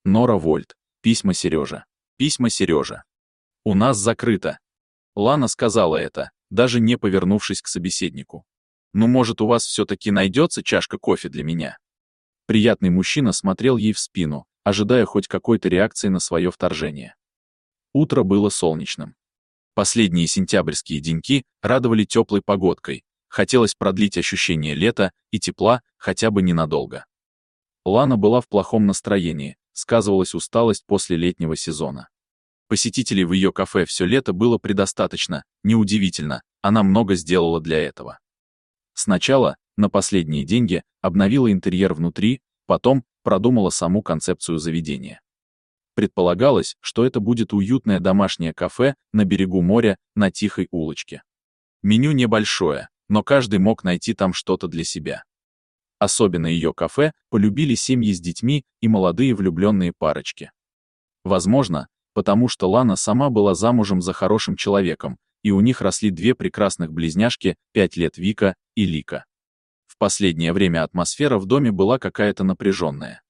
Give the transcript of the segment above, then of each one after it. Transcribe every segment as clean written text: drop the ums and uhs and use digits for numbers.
Нора Вольт. Письма Сережа. Письма Сережа. У нас закрыто. Лана сказала это, даже не повернувшись к собеседнику. Ну, может, у вас все-таки найдется чашка кофе для меня? Приятный мужчина смотрел ей в спину, ожидая хоть какой-то реакции на свое вторжение. Утро было солнечным. Последние сентябрьские деньки радовали теплой погодкой, хотелось продлить ощущение лета и тепла хотя бы ненадолго. Лана была в плохом настроении, сказывалась усталость после летнего сезона. Посетителей в ее кафе все лето было предостаточно, неудивительно, она много сделала для этого. Сначала, на последние деньги, обновила интерьер внутри, потом продумала саму концепцию заведения. Предполагалось, что это будет уютное домашнее кафе на берегу моря, на тихой улочке. Меню небольшое, но каждый мог найти там что-то для себя. Особенно ее кафе полюбили семьи с детьми и молодые влюбленные парочки. Возможно, потому что Лана сама была замужем за хорошим человеком, и у них росли две прекрасных близняшки, 5 лет Вика и Лика. В последнее время атмосфера в доме была какая-то напряженная.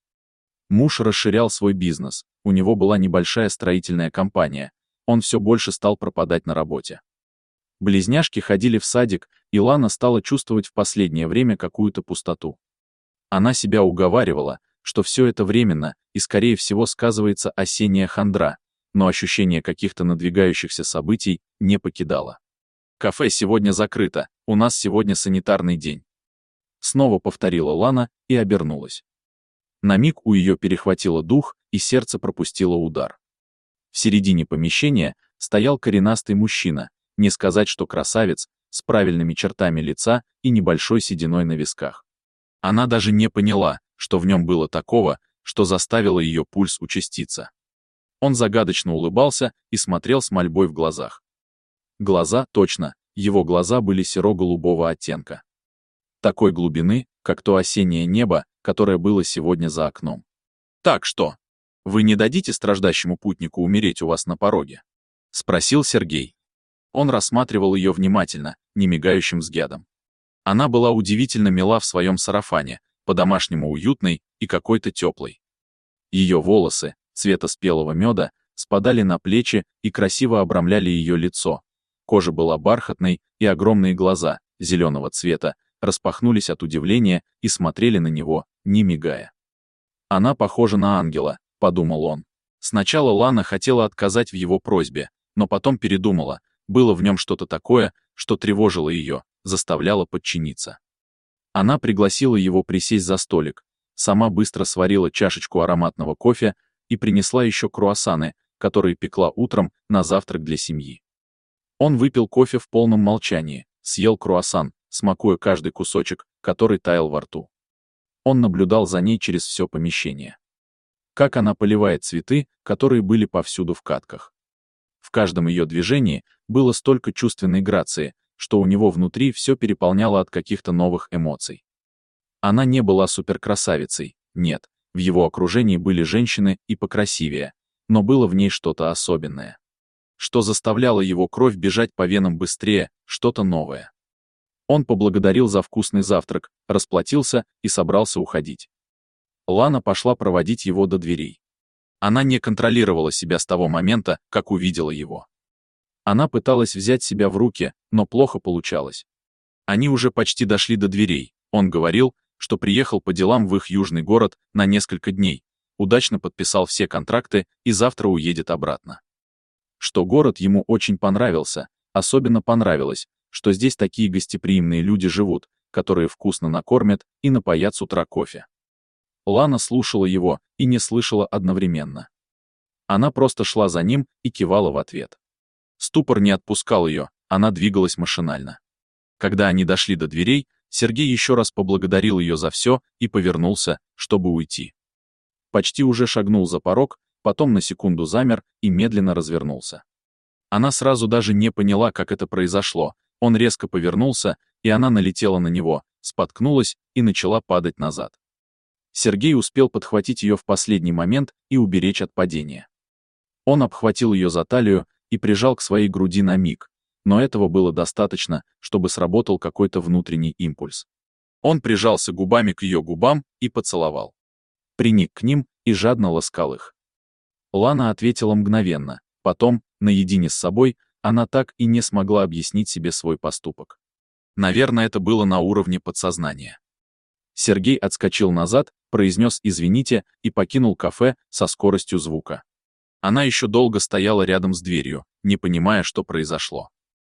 Муж расширял свой бизнес, у него была небольшая строительная компания, он все больше стал пропадать на работе. Близняшки ходили в садик, и Лана стала чувствовать в последнее время какую-то пустоту. Она себя уговаривала, что все это временно, и скорее всего сказывается осенняя хандра, но ощущение каких-то надвигающихся событий не покидало. «Кафе сегодня закрыто, у нас сегодня санитарный день», снова повторила Лана и обернулась. На миг у ее перехватило дух, и сердце пропустило удар. В середине помещения стоял коренастый мужчина, не сказать, что красавец, с правильными чертами лица и небольшой сединой на висках. Она даже не поняла, что в нем было такого, что заставило ее пульс участиться. Он загадочно улыбался и смотрел с мольбой в глазах. Глаза, точно, его глаза были серо-голубого оттенка. Такой глубины, как то осеннее небо, которое было сегодня за окном. «Так что, вы не дадите страждащему путнику умереть у вас на пороге?» — спросил Сергей. Он рассматривал ее внимательно, немигающим взглядом. Она была удивительно мила в своем сарафане, по-домашнему уютной и какой-то теплой. Ее волосы, цвета спелого меда, спадали на плечи и красиво обрамляли ее лицо. Кожа была бархатной, и огромные глаза, зеленого цвета, распахнулись от удивления и смотрели на него, не мигая. «Она похожа на ангела», — подумал он. Сначала Лана хотела отказать в его просьбе, но потом передумала, было в нем что-то такое, что тревожило ее, заставляло подчиниться. Она пригласила его присесть за столик, сама быстро сварила чашечку ароматного кофе и принесла еще круассаны, которые пекла утром на завтрак для семьи. Он выпил кофе в полном молчании, съел круассан, смакуя каждый кусочек, который таял во рту. Он наблюдал за ней через все помещение. Как она поливает цветы, которые были повсюду в катках. В каждом ее движении было столько чувственной грации, что у него внутри все переполняло от каких-то новых эмоций. Она не была суперкрасавицей, нет, в его окружении были женщины и покрасивее, но было в ней что-то особенное. Что заставляло его кровь бежать по венам быстрее, что-то новое. Он поблагодарил за вкусный завтрак, расплатился и собрался уходить. Лана пошла проводить его до дверей. Она не контролировала себя с того момента, как увидела его. Она пыталась взять себя в руки, но плохо получалось. Они уже почти дошли до дверей. Он говорил, что приехал по делам в их южный город на несколько дней, удачно подписал все контракты и завтра уедет обратно. Что город ему очень понравился, особенно понравилось, что здесь такие гостеприимные люди живут, которые вкусно накормят и напоят с утра кофе. Лана слушала его и не слышала одновременно. Она просто шла за ним и кивала в ответ. Ступор не отпускал ее, она двигалась машинально. Когда они дошли до дверей, Сергей еще раз поблагодарил ее за все и повернулся, чтобы уйти. Почти уже шагнул за порог, потом на секунду замер и медленно развернулся. Она сразу даже не поняла, как это произошло. Он резко повернулся, и она налетела на него, споткнулась и начала падать назад. Сергей успел подхватить ее в последний момент и уберечь от падения. Он обхватил ее за талию и прижал к своей груди на миг, но этого было достаточно, чтобы сработал какой-то внутренний импульс. Он прижался губами к ее губам и поцеловал. Приник к ним и жадно ласкал их. Лана ответила мгновенно, потом, наедине с собой, она так и не смогла объяснить себе свой поступок. Наверное, это было на уровне подсознания. Сергей отскочил назад, произнес «извините» и покинул кафе со скоростью звука. Она еще долго стояла рядом с дверью, не понимая, что произошло.